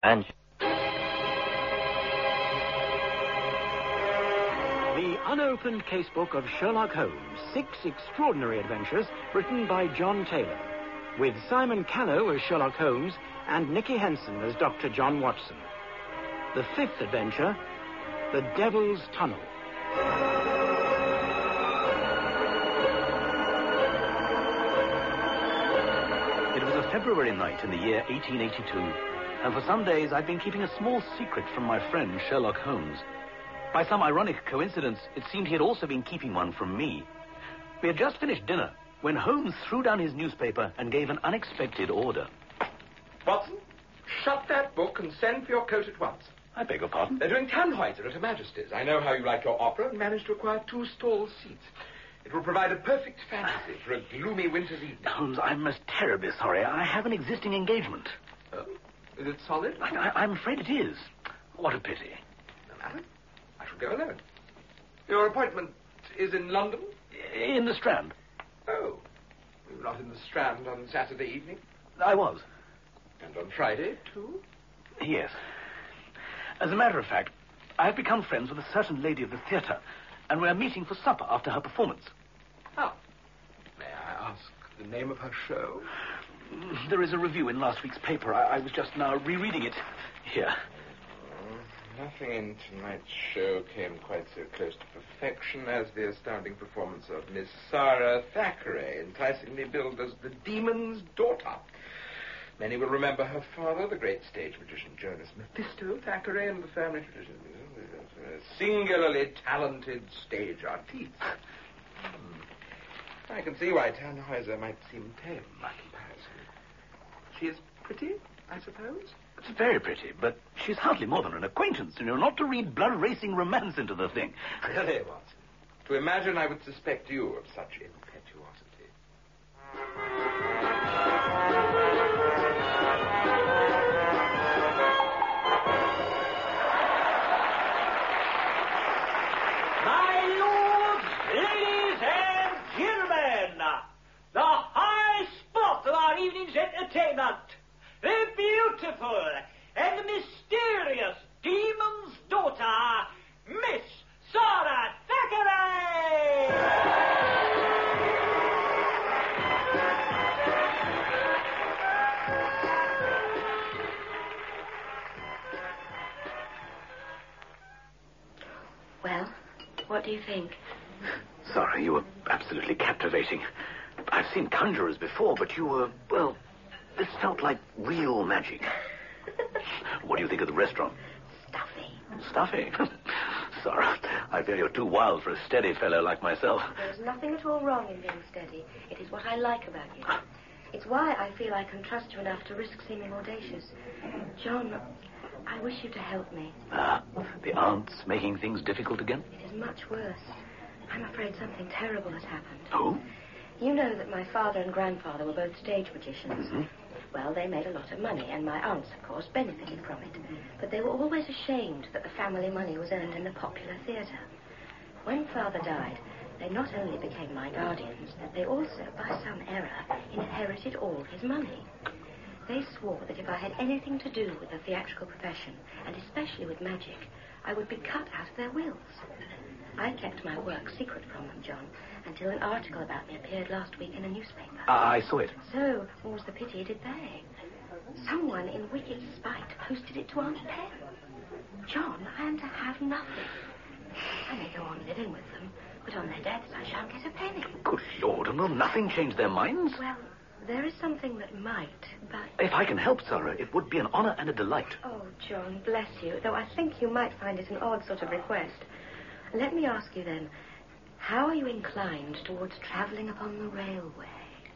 And... The unopened casebook of Sherlock Holmes, 6 extraordinary adventures written by John Taylor, with Simon Callow as Sherlock Holmes and Nicky Henson as Dr. John Watson. The 5th adventure, The Devil's Tunnel. It was a February night in the year 1882, and for some days I'd been keeping a small secret from my friend Sherlock Holmes. By some ironic coincidence, it seemed he had also been keeping one from me. We had just finished dinner when Holmes threw down his newspaper and gave an unexpected order. Watson, shut that book and send for your coat at once. I beg your pardon? They're doing Tannhäuser at Her Majesty's. I know how you like your opera and managed to acquire 2 stall seats. It will provide a perfect fantasy for a gloomy winter's evening. Holmes, I'm most terribly sorry. I have an existing engagement. Is it solid? I'm afraid it is. What a pity. No matter. I shall go alone. Your appointment is in London? In the Strand. Oh. You were not in the Strand on Saturday evening? I was. And on Friday, too? Yes. As a matter of fact, I have become friends with a certain lady of the theatre, and we are meeting for supper after her performance. Oh. May I ask the name of her show? There is a review in last week's paper. I was just now rereading it. Here. Nothing in tonight's show came quite so close to perfection as the astounding performance of Miss Sarah Thackeray, enticingly billed as the Demon's Daughter. Many will remember her father, the great stage magician Jonas Mephisto Thackeray, and the family tradition. A singularly talented stage artiste. I can see why Tannhäuser might seem tame by comparison. She is pretty, I suppose? It's very pretty, but she's hardly more than an acquaintance, and you're not to read blood-racing romance into the thing. Really, Watson? To imagine I would suspect you of such impetuosity. My lords, ladies, and gentlemen, the high spot of our evening's entertainment, the beautiful and mysterious Demon's Daughter, Miss Sarah Thackeray! Well, what do you think? Sorry, you were absolutely captivating. I've seen conjurers before, but you were, well, this felt like real magic. What do you think of the restaurant? Stuffy. Stuffy? Sarah, I fear you're too wild for a steady fellow like myself. There's nothing at all wrong in being steady. It is what I like about you. It's why I feel I can trust you enough to risk seeming audacious. John, I wish you to help me. The aunt's making things difficult again? It is much worse. I'm afraid something terrible has happened. Oh? You know that my father and grandfather were both stage magicians. Mm-hmm. Well, they made a lot of money, and my aunts, of course, benefited from it. But they were always ashamed that the family money was earned in the popular theatre. When Father died, they not only became my guardians, but they also, by some error, inherited all his money. They swore that if I had anything to do with the theatrical profession, and especially with magic, I would be cut out of their wills. I kept my work secret from them, John, until an article about me appeared last week in a newspaper. I saw it. So, more's the pity, did they? Someone in wicked spite posted it to Aunt Pen. John, I am to have nothing. I may go on living with them, but on their deaths I shan't get a penny. Good Lord, and will nothing change their minds? Well, there is something that might, but... If I can help, Sarah, it would be an honor and a delight. Oh, John, bless you, though I think you might find it an odd sort of request. Let me ask you then, how are you inclined towards travelling upon the railway?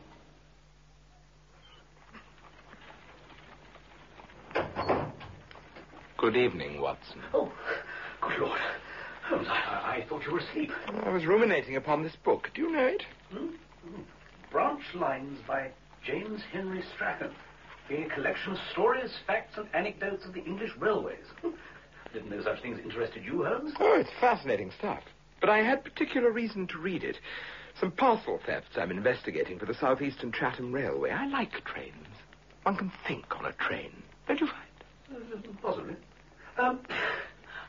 Good evening, Watson. Oh, good Lord. Holmes, I thought you were asleep. I was ruminating upon this book. Do you know it? Branch Lines by James Henry Strachan, being a collection of stories, facts, and anecdotes of the English railways. Didn't know such things interested you, Holmes? Oh, it's fascinating stuff. But I had particular reason to read it. Some parcel thefts I'm investigating for the South Eastern Chatham Railway. I like trains. One can think on a train. Don't you find?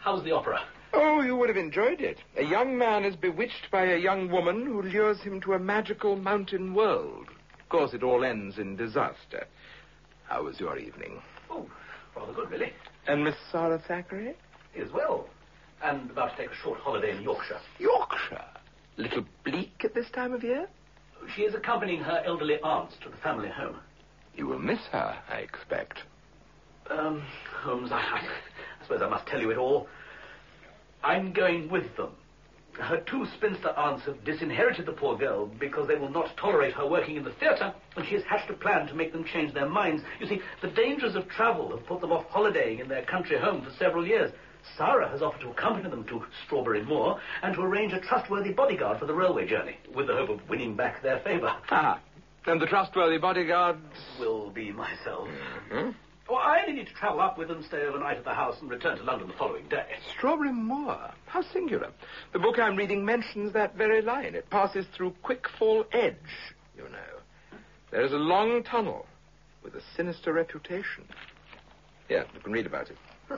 How was the opera? Oh, you would have enjoyed it. A young man is bewitched by a young woman who lures him to a magical mountain world. Of course, it all ends in disaster. How was your evening? Oh, rather good, really. And Miss Sarah Thackeray? As well. And about to take a short holiday in Yorkshire. Yorkshire? A little bleak at this time of year? She is accompanying her elderly aunts to the family home. You will miss her, I expect. Holmes, I suppose I must tell you it all. I'm going with them. Her two spinster aunts have disinherited the poor girl because they will not tolerate her working in the theatre, and she has hatched a plan to make them change their minds. You see, the dangers of travel have put them off holidaying in their country home for several years. Sarah has offered to accompany them to Strawberry Moor and to arrange a trustworthy bodyguard for the railway journey, with the hope of winning back their favour. Ah, and the trustworthy bodyguard will be myself. Mm-hmm. Well, I only need to travel up with them, stay overnight at the house, and return to London the following day. Strawberry Moor. How singular. The book I'm reading mentions that very line. It passes through Quickfall Edge, you know. There is a long tunnel with a sinister reputation. Here, you can read about it.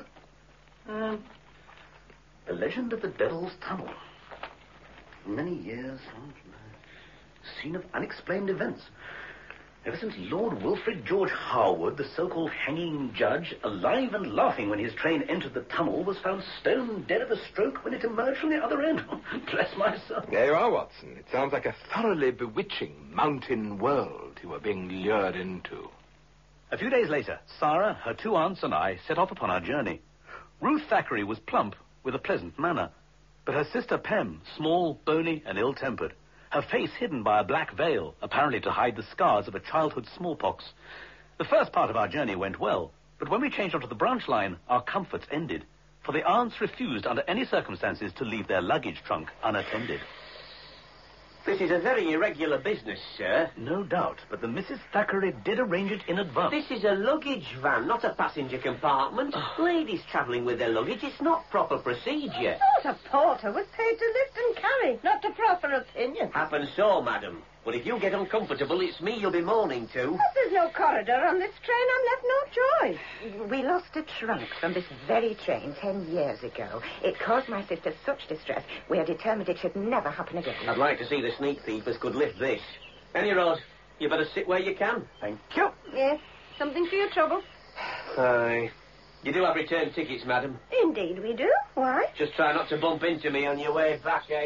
The Legend of the Devil's Tunnel. Many years, scene of unexplained events. Ever since Lord Wilfrid George Harwood, the so-called hanging judge, alive and laughing when his train entered the tunnel, was found stone dead of a stroke when it emerged from the other end. Bless my soul. There you are, Watson. It sounds like a thoroughly bewitching mountain world you were being lured into. A few days later, Sarah, her two aunts, and I set off upon our journey. Ruth Thackeray was plump, with a pleasant manner, but her sister Pem, small, bony, and ill-tempered, her face hidden by a black veil, apparently to hide the scars of a childhood smallpox. The first part of our journey went well, but when we changed onto the branch line, our comforts ended, for the aunts refused under any circumstances to leave their luggage trunk unattended. This is a very irregular business, sir. No doubt, but the Mrs. Thackeray did arrange it in advance. This is a luggage van, not a passenger compartment. Ladies travelling with their luggage, it's not proper procedure. I thought a porter was paid to lift and carry, not to proffer opinion. Happens so, madam. But if you get uncomfortable, it's me you'll be mourning to. There's no corridor on this train. I'm left no choice. We lost a trunk from this very train 10 years ago. It caused my sister such distress, we are determined it should never happen again. I'd like to see the sneak thievers could lift this. Penny Rose, you better sit where you can. Thank you. Yes, something for your trouble. Aye. You do have return tickets, madam. Indeed we do. Why? Just try not to bump into me on your way back, eh?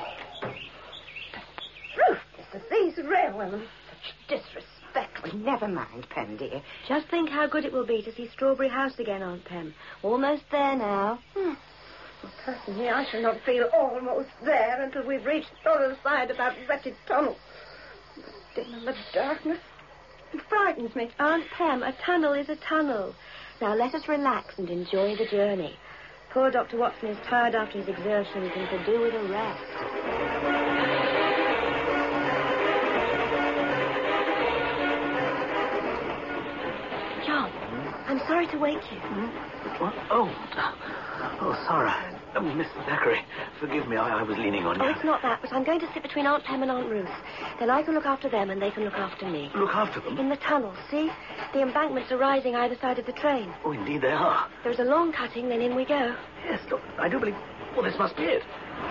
Ruthless, these railwaymen. Such disrespect. Never mind, Pem, dear. Just think how good it will be to see Strawberry House again, Aunt Pem. Almost there now. Well, personally, I shall not feel almost there until we've reached the other side of that wretched tunnel. The dim and the darkness. It frightens me. Aunt Pem, a tunnel is a tunnel. Now let us relax and enjoy the journey. Poor Dr. Watson is tired after his exertions and could do with a rest. John, I'm sorry to wake you. What? Oh, Sarah. Miss Thackeray, forgive me, I was leaning on you. Oh, it's not that, but I'm going to sit between Aunt Pem and Aunt Ruth. Then I can look after them and they can look after me. Look after them? In the tunnel, see? The embankments are rising either side of the train. Oh, indeed they are. There's a long cutting, then in we go. Yes, look, I do believe... Well, this must be it.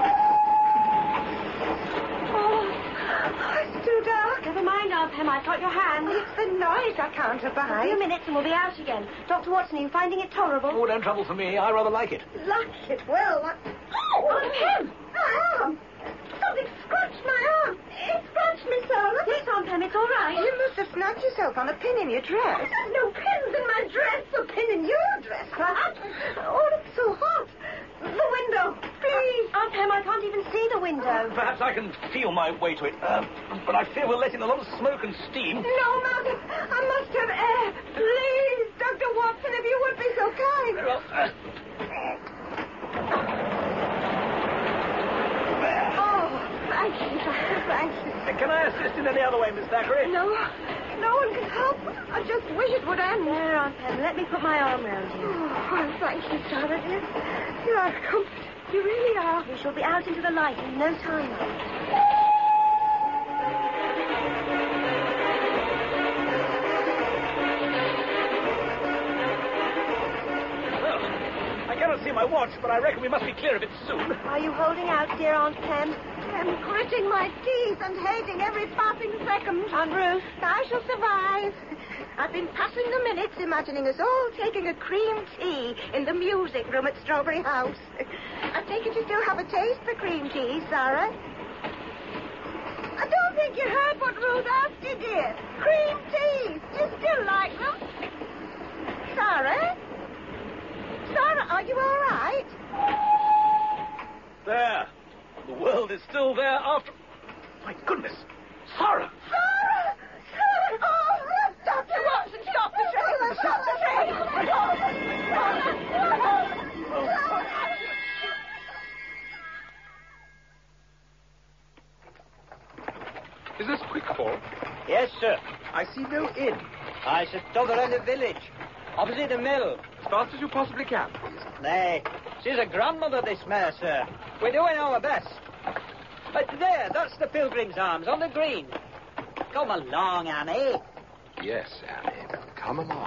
It's too dark. Never mind, Aunt Pem, I've got your hand. It's the noise I can't A abide. few minutes and we'll be out again. Dr. Watson, are you finding it tolerable? Oh, don't trouble for me. I rather like it. Like it well. Oh, Aunt Pem! my arm. Something scratched my arm. It scratched me, Sarah. Yes, Aunt Pem, it's all right. You must have snapped yourself on a pin in your dress. There's no pins in my dress. A pin in your dress, perhaps. Oh, it's so hot. The window, please. Aunt Pem, I can't even see the window. Perhaps I can feel my way to it. But I fear we're letting a lot of smoke and steam. No, madam. I must have air. Please, Dr. Watson, if you would be so kind. Well, Oh, thank you, Doctor. Thank you. can I assist in any other way, Miss Thackeray? No one can help. I just wish it would end. There, Aunt Pem, let me put my arm round you. Oh, well, thank you, Sarah, dear. You are a comfort. You really are. We shall be out into the light in no time. Well, I cannot see my watch, but I reckon we must be clear of it soon. Are you holding out, dear Aunt Pen? I'm gritting my teeth and hating every passing second. Aunt Ruth, I shall survive. I've been passing the minutes imagining us all taking a cream tea in the music room at Strawberry House. I take it you still have a taste for cream tea, Sarah? I don't think you heard what Ruth asked you, dear. Cream teas. Do you still like them? Sarah? Sarah, are you all right? There. The world is still there after... My goodness. Sarah! Sarah! Sarah! Oh, Dr. Watson, stop the train! Stop the train! Is this Quickfall? Yes, sir. I see no inn. I sit over in the village, opposite the mill. As fast as you possibly can. Nay, she's a grandmother, this mare, sir. We're doing our best. There, that's the Pilgrim's Arms on the green. Come along, Annie. Yes, Annie. Come along.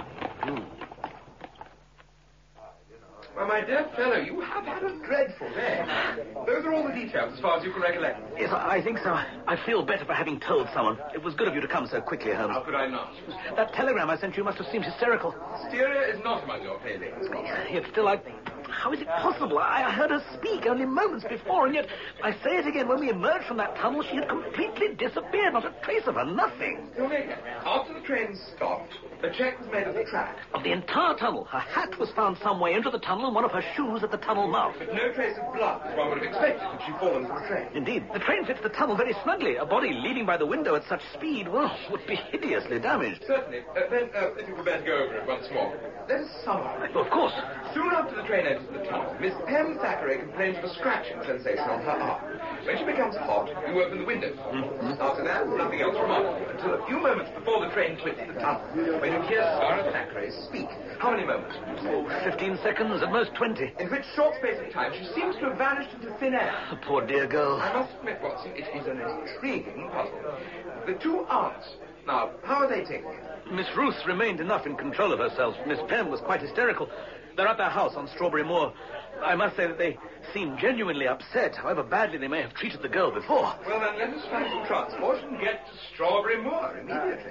Well, my dear fellow, you have had a dreadful day. Those are all the details as far as you can recollect. Yes, I think so. I feel better for having told someone. It was good of you to come so quickly, Holmes. How could I not? That telegram I sent you must have seemed hysterical. Hysteria is not among your failings. Yet still, how is it possible? I heard her speak only moments before, and yet, I say it again, when we emerged from that tunnel, she had completely disappeared. Not a trace of her, nothing. After the train stopped, a check was made of the track. Of the entire tunnel. Her hat was found some way into the tunnel and one of her shoes at the tunnel mouth. But no trace of blood, as one would have expected had she fallen from the train. Indeed. The train fits the tunnel very snugly. A body leaning by the window at such speed, well, would be hideously damaged. Certainly. Then, if you would better go over it once more. Let us summarize. Of course. Soon after the train enters the tunnel, Miss Pam Thackeray complains of a scratching sensation on her arm. When she becomes hot, you open the windows. After that, nothing else remarkable, until a few moments before the train quits the tunnel, when you hear Sarah Thackeray speak. How many moments? 15 seconds, at most 20. In which short space of time she seems to have vanished into thin air. The poor dear girl. I must admit, Watson, it is an intriguing puzzle. The two aunts. Now, how are they taking it? Miss Ruth remained enough in control of herself. Miss Penn was quite hysterical. They're at their house on Strawberry Moor. I must say that they seem genuinely upset, however badly they may have treated the girl before. Well, then, let us find some transport and get to Strawberry Moor immediately.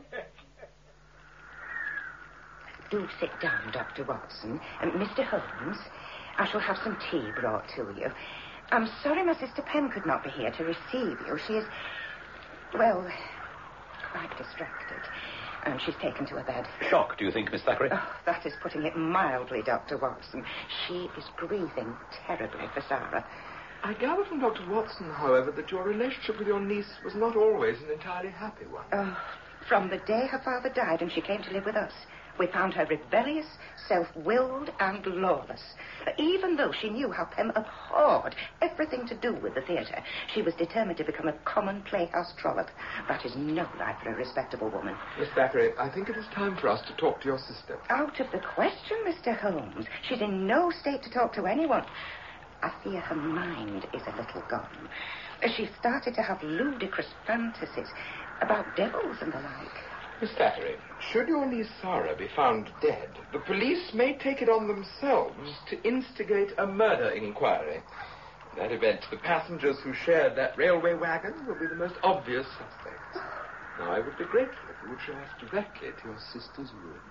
Do sit down, Dr. Watson. Mr. Holmes, I shall have some tea brought to you. I'm sorry my sister Penn could not be here to receive you. She is, well, quite distracted. And she's taken to her bed. Shock, do you think, Miss Thackeray? Oh, that is putting it mildly, Dr. Watson. She is grieving terribly for Sarah. I gather from Dr. Watson, however, that your relationship with your niece was not always an entirely happy one. Oh, from the day her father died and she came to live with us, we found her rebellious, self-willed, and lawless. Even though she knew how Pem abhorred everything to do with the theatre, she was determined to become a common playhouse trollop. That is no life for a respectable woman. Miss Thackeray, I think it is time for us to talk to your sister. Out of the question, Mr. Holmes. She's in no state to talk to anyone. I fear her mind is a little gone. She's started to have ludicrous fantasies about devils and the like. Miss Thackeray, should your niece Sarah be found dead, the police may take it on themselves to instigate a murder inquiry. In that event, the passengers who shared that railway wagon will be the most obvious suspects. Now, I would be grateful if you would show us directly to your sister's room.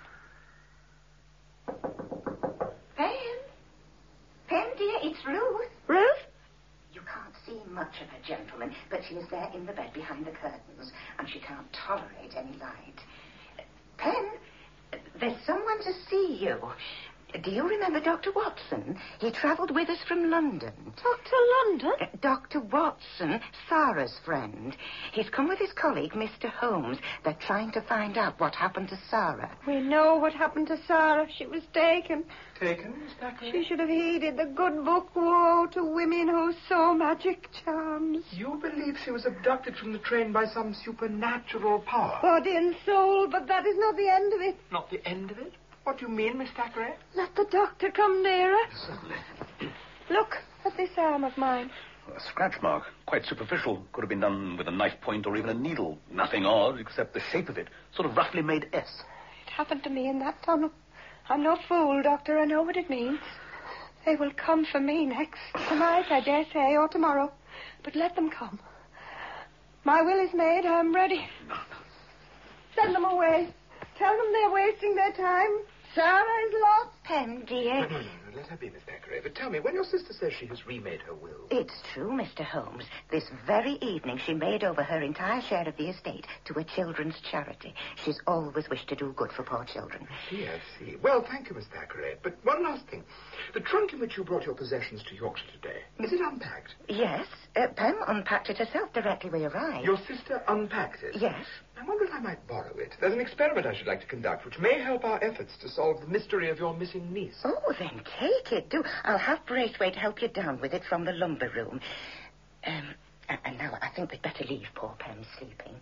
Pen, dear, it's Ruth. Ruth? You can't see much of her, gentlemen, but she is there in the bed behind the curtains, and she can't tolerate any light. Pen, there's someone to see you. Do you remember Dr. Watson? He travelled with us from London. Dr. London? Dr. Watson, Sarah's friend. He's come with his colleague, Mr. Holmes. They're trying to find out what happened to Sarah. We know what happened to Sarah. She was taken. Taken, Miss Thackeray? She should have heeded the good book, Woe to Women Who Sow Magic Charms. You believe she was abducted from the train by some supernatural power? Body and soul, but that is not the end of it. Not the end of it? What do you mean, Miss Thackeray? Let the doctor come nearer. Certainly. Look at this arm of mine. A scratch mark. Quite superficial. Could have been done with a knife point or even a needle. Nothing odd except the shape of it. Sort of roughly made S. It happened to me in that tunnel. I'm no fool, Doctor. I know what it means. They will come for me next. Tonight, I dare say, or tomorrow. But let them come. My will is made. I'm ready. Send them away. Tell them they're wasting their time. Sarah is lost. Pem, dear. No. Let her be, Miss Thackeray. But tell me, when your sister says she has remade her will... It's true, Mr. Holmes. This very evening, she made over her entire share of the estate to a children's charity. She's always wished to do good for poor children. I see. Well, thank you, Miss Thackeray. But one last thing. The trunk in which you brought your possessions to Yorkshire today, is it unpacked? Yes. Pem unpacked it herself directly we arrived. Your sister unpacked it? Yes. I wonder if I might borrow it. There's an experiment I should like to conduct which may help our efforts to solve the mystery of your missing niece. Oh, then take it. Do. I'll have Braithwaite help you down with it from the lumber room. And now I think we'd better leave poor Pem sleeping.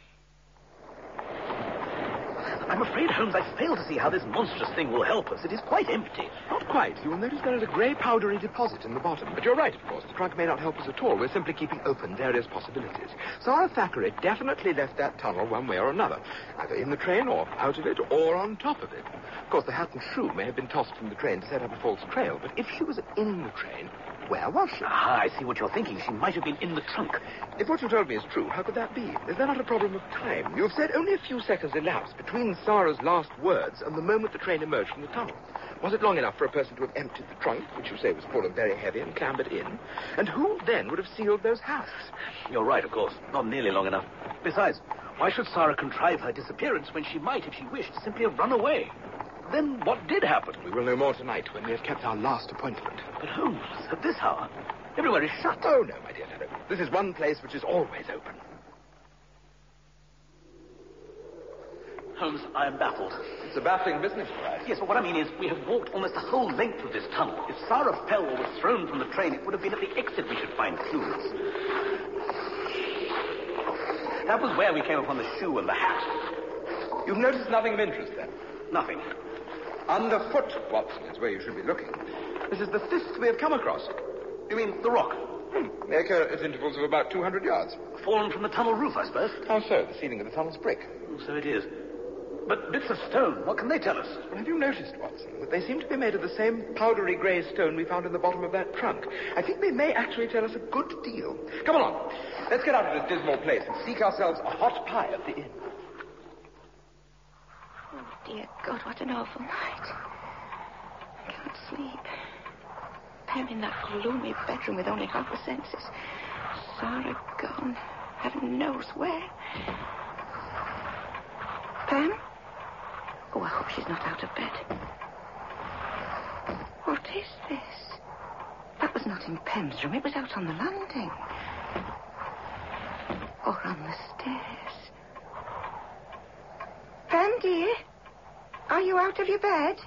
I'm afraid, Holmes, I fail to see how this monstrous thing will help us. It is quite empty. Not quite. You will notice there is a grey powdery deposit in the bottom. But you're right, of course. The trunk may not help us at all. We're simply keeping open various possibilities. Sarah Thackeray definitely left that tunnel one way or another. Either in the train or out of it or on top of it. Of course, the hat and shoe may have been tossed from the train to set up a false trail. But if she was in the train, where was she? Ah, I see what you're thinking. She might have been in the trunk. If what you told me is true, how could that be? Is there not a problem of time? You've said only a few seconds elapsed between Sarah's last words and the moment the train emerged from the tunnel. Was it long enough for a person to have emptied the trunk, which you say was full and very heavy, and clambered in? And who then would have sealed those hasps? You're right, of course. Not nearly long enough. Besides, why should Sarah contrive her disappearance when she might, if she wished, simply have run away? Then what did happen? We will know more tonight when we have kept our last appointment. But Holmes, at this hour, everywhere is shut. Oh, no, my dear fellow. This is one place which is always open. Holmes, I am baffled. It's a baffling business, right? Yes, but what I mean is, we have walked almost the whole length of this tunnel. If Sarah fell or was thrown from the train, it would have been at the exit we should find clues. That was where we came upon the shoe and the hat. You've noticed nothing of interest, then? Nothing. Underfoot, Watson, is where you should be looking. This is the fifth we have come across. You mean the rock? They occur at intervals of about 200 yards. Fallen from the tunnel roof, I suppose. How so? The ceiling of the tunnel's brick. Oh, so it is. But bits of stone, what can they tell us? Well, have you noticed, Watson, that they seem to be made of the same powdery grey stone we found in the bottom of that trunk? I think they may actually tell us a good deal. Come along. Let's get out of this dismal place and seek ourselves a hot pie at the inn. Oh, dear God, what an awful night. I can't sleep. Pem in that gloomy bedroom with only half the senses. Sarah gone. Heaven knows where. Pem? Oh, I hope she's not out of bed. What is this? That was not in Pem's room. It was out on the landing. Or on the stairs. Pem, dear? Are you out of your bed?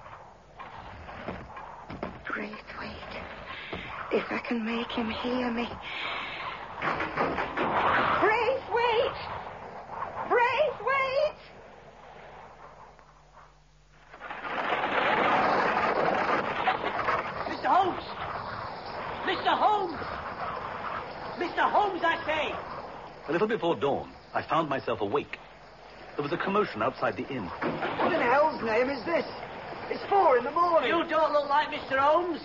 Braithwaite. If I can make him hear me. Braithwaite! Braithwaite! Mr. Holmes! Mr. Holmes! Mr. Holmes, I say! A little before dawn, I found myself awake. There was a commotion outside the inn. What in hell's name is this? It's 4 in the morning. You don't look like Mr. Holmes.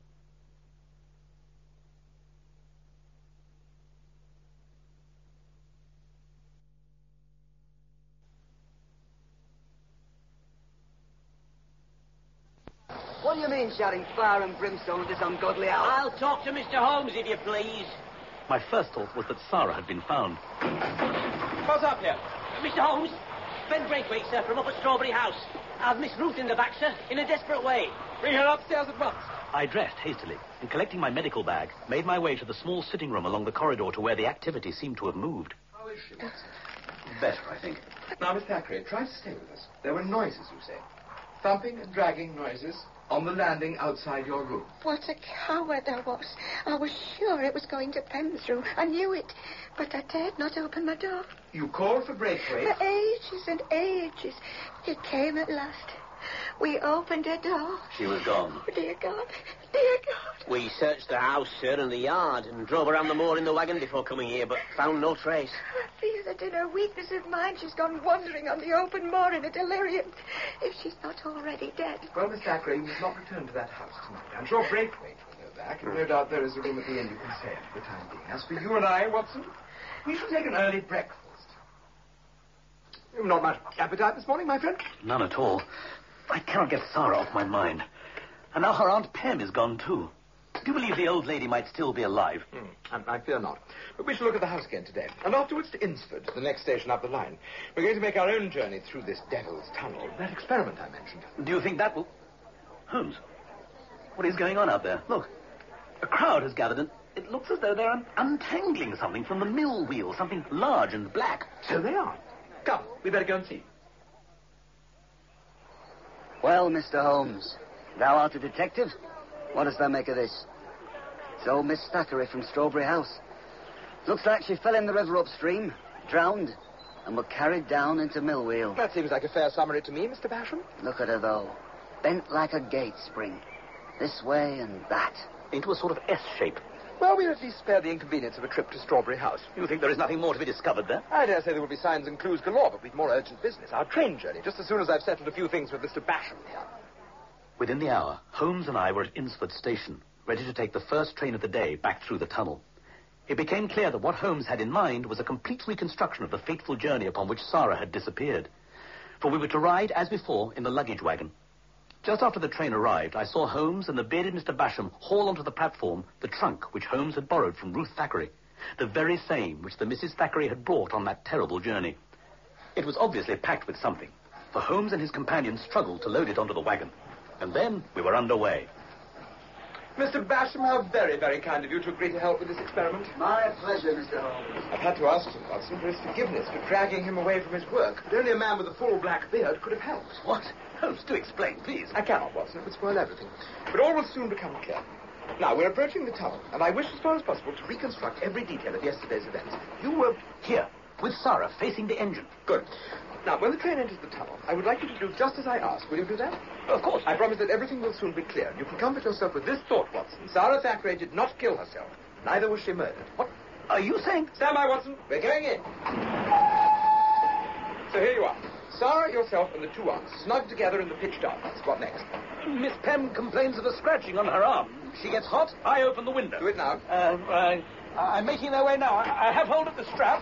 What do you mean shouting fire and brimstone at this ungodly hour? I'll talk to Mr. Holmes, if you please. My first thought was that Sarah had been found. What's up here? Mr. Holmes, Ben Braithwaite, sir, from up at Strawberry House. I've Miss Ruth in the back, sir, in a desperate way. Bring her upstairs at once. I dressed hastily and, collecting my medical bag, made my way to the small sitting room along the corridor to where the activity seemed to have moved. How is she, Watson? Better, I think. Now, Miss Thackeray, try to stay with us. There were noises, you say. Thumping and dragging noises on the landing outside your room. What a coward I was. I was sure it was going to Pem's room. I knew it. But I dared not open the door. You called for Braithwaite? For ages and ages. It came at last. We opened a door. She was gone. Oh, dear God. Dear God. We searched the house, sir, and the yard, and drove around the moor in the wagon before coming here, but found no trace. I fear that in her weakness of mind she's gone wandering on the open moor in a delirium. If she's not already dead. Well, Miss Thackeray, you must not return to that house tonight. I'm sure Braithwaite will go back, and no doubt there is a room at the inn you can stay at for the time being. As for you and I, Watson, we shall take an early breakfast. You've not much appetite this morning, my friend? None at all. I cannot get Sarah off my mind. And now her Aunt Pem is gone, too. Do you believe the old lady might still be alive? I fear not. But we shall look at the house again today. And afterwards to Insford, the next station up the line. We're going to make our own journey through this devil's tunnel. That experiment I mentioned. Do you think that will... Holmes, what is going on out there? Look, a crowd has gathered and it looks as though they're untangling something from the mill wheel, something large and black. So they are. Come, we better go and see. Well, Mr. Holmes, thou art a detective? What does thou make of this? It's old Miss Thackeray from Strawberry House. Looks like she fell in the river upstream, drowned, and was carried down into Millwheel. That seems like a fair summary to me, Mr. Basham. Look at her, though. Bent like a gate spring. This way and that. Into a sort of S shape. Well, we'll at least spare the inconvenience of a trip to Strawberry House. You think there is nothing more to be discovered there? I dare say there will be signs and clues galore, but we've more urgent business. Our train journey, just as soon as I've settled a few things with Mr. Basham here. Within the hour, Holmes and I were at Insford Station, ready to take the first train of the day back through the tunnel. It became clear that what Holmes had in mind was a complete reconstruction of the fateful journey upon which Sarah had disappeared. For we were to ride, as before, in the luggage wagon. Just after the train arrived, I saw Holmes and the bearded Mr. Basham haul onto the platform the trunk which Holmes had borrowed from Ruth Thackeray, the very same which the Mrs. Thackeray had brought on that terrible journey. It was obviously packed with something, for Holmes and his companions struggled to load it onto the wagon. And then we were underway. Mr. Basham, how very, very kind of you to agree to help with this experiment. My pleasure, Mr. Holmes. I've had to ask him, Watson, for his forgiveness for dragging him away from his work. But only a man with a full black beard could have helped. What? Holmes, do explain, please. I cannot, Watson. It would spoil everything. But all will soon become clear. Now, we're approaching the tunnel, and I wish as far as possible to reconstruct every detail of yesterday's events. You were here, with Sarah, facing the engine. Good. Now, when the train enters the tunnel, I would like you to do just as I ask. Will you do that? Of course. I promise that everything will soon be clear. You can comfort yourself with this thought, Watson. Sarah Thackeray did not kill herself. Neither was she murdered. What are you saying? Stand by, Watson. We're going in. So here you are. Sarah, yourself, and the two aunts, snugged together in the pitch darkness. What next? Miss Pem complains of a scratching on her arm. She gets hot. I open the window. Do it now. I'm making their way now. I have hold of the strap.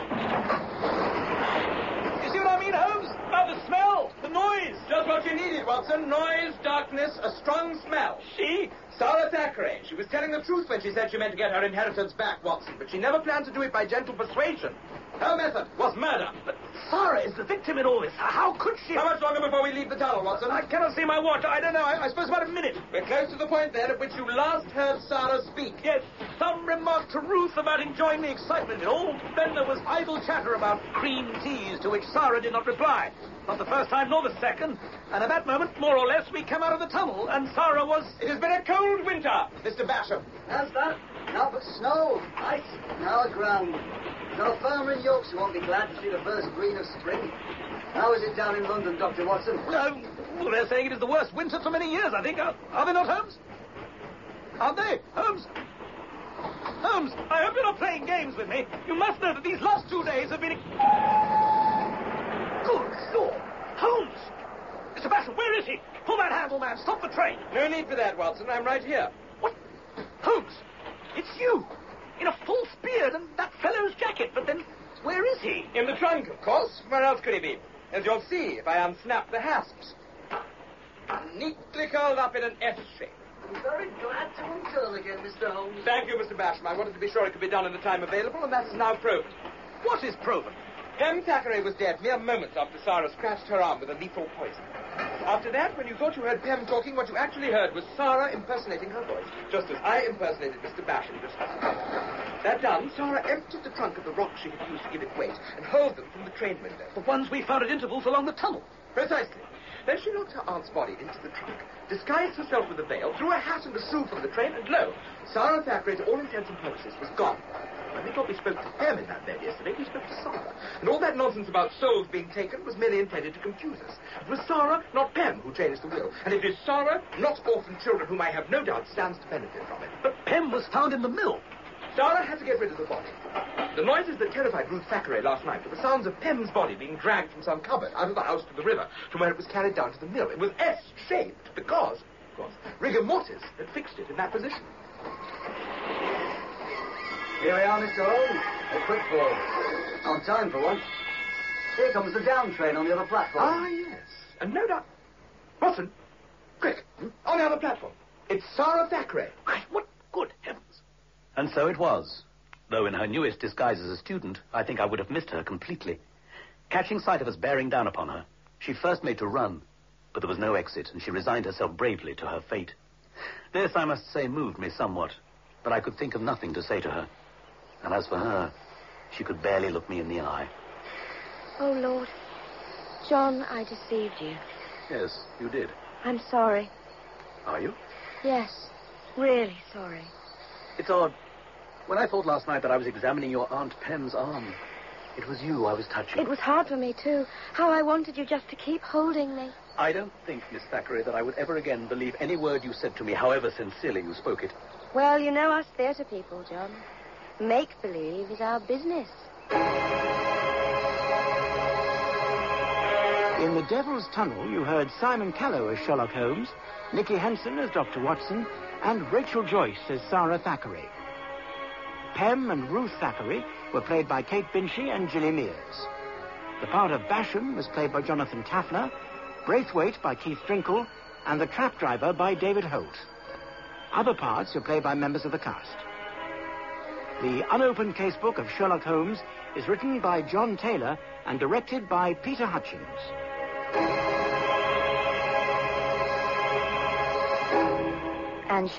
You see what I mean, Holmes? About the smell, the noise. Just what you needed, Watson. Noise, darkness, a strong smell. She? Sarah Thackeray. She was telling the truth when she said she meant to get her inheritance back, Watson, but she never planned to do it by gentle persuasion. Her method was murder. But Sarah is the victim in all this. How could she? How much longer before we leave the tunnel, Watson? I cannot see my watch. I don't know. I suppose about a minute. We're close to the point, then, at which you last heard Sarah speak. Yes, some remark to Ruth about enjoying the excitement. In all, then there was idle chatter about cream teas, to which Sarah did not reply. Not the first time, nor the second. And at that moment, more or less, we come out of the tunnel, and Sarah was... It has been a cold winter, Mr. Basham. How's that? Now but snow, ice, now a ground. No farmer in Yorkshire won't be glad to see the first green of spring. How is it down in London, Dr. Watson? Well, they're saying it is the worst winter for many years, I think. Are they not, Holmes? Aren't they? Holmes? Holmes, I hope you're not playing games with me. You must know that these last 2 days have been... Good Lord! Holmes! Mr. Basham, where is he? Pull that handle, man. Stop the train. No need for that, Watson. I'm right here. What? Holmes, it's you. In a false beard and that fellow's jacket. But then, where is he? In the trunk, of course. Where else could he be? As you'll see if I unsnap the hasps. Neatly curled up in an S shape. I'm very glad to uncurl again, Mr. Holmes. Thank you, Mr. Basham. I wanted to be sure it could be done in the time available, and that is now proven. What is proven? Pem Thackeray was dead mere moments after Sarah scratched her arm with a lethal poison. After that, when you thought you heard Pem talking, what you actually heard was Sarah impersonating her voice, just as I impersonated Mr. Basham just now. That done, Sarah emptied the trunk of the rocks she had used to give it weight and hurled them from the train window. The ones we found at intervals along the tunnel. Precisely. Then she locked her aunt's body into the trunk, disguised herself with a veil, threw a hat and a shoe from the train, and lo, Sarah Thackeray, to all intents and purposes, was gone. When they thought we spoke to Pem in that bed yesterday, we spoke to Sarah. And all that nonsense about souls being taken was merely intended to confuse us. It was Sarah, not Pem, who changed the will. And it is Sarah, not orphan children, whom I have no doubt stands to benefit from it. But Pem was found in the mill. Sarah had to get rid of the body. The noises that terrified Ruth Thackeray last night were the sounds of Pem's body being dragged from some cupboard out of the house to the river, from where it was carried down to the mill. It was S-shaped because, of course, rigor mortis had fixed it in that position. Here we are, Mr. Holmes. A quick ball. On time for once. Here comes the down train on the other platform. Ah, yes. And no doubt. Watson, quick, on the other platform. It's Sarah Thackeray. What good heavens. And so it was. Though in her newest disguise as a student, I think I would have missed her completely. Catching sight of us bearing down upon her, she first made to run, but there was no exit, and she resigned herself bravely to her fate. This, I must say, moved me somewhat, but I could think of nothing to say to her. And as for her, she could barely look me in the eye. Oh, Lord. John, I deceived you. Yes, you did. I'm sorry. Are you? Yes, really sorry. It's odd. When I thought last night that I was examining your Aunt Pem's arm, it was you I was touching. It was hard for me, too. How I wanted you just to keep holding me. I don't think, Miss Thackeray, that I would ever again believe any word you said to me, however sincerely you spoke it. Well, you know us theatre people, John. Make-believe is our business. In The Devil's Tunnel, you heard Simon Callow as Sherlock Holmes, Nicky Henson as Dr. Watson, and Rachel Joyce as Sarah Thackeray. Pem and Ruth Thackeray were played by Kate Binchy and Gilly Mears. The part of Basham was played by Jonathan Tafler, Braithwaite by Keith Drinkle, and the trap driver by David Holt. Other parts were played by members of the cast. The unopened casebook of Sherlock Holmes is written by John Taylor and directed by Peter Hutchins.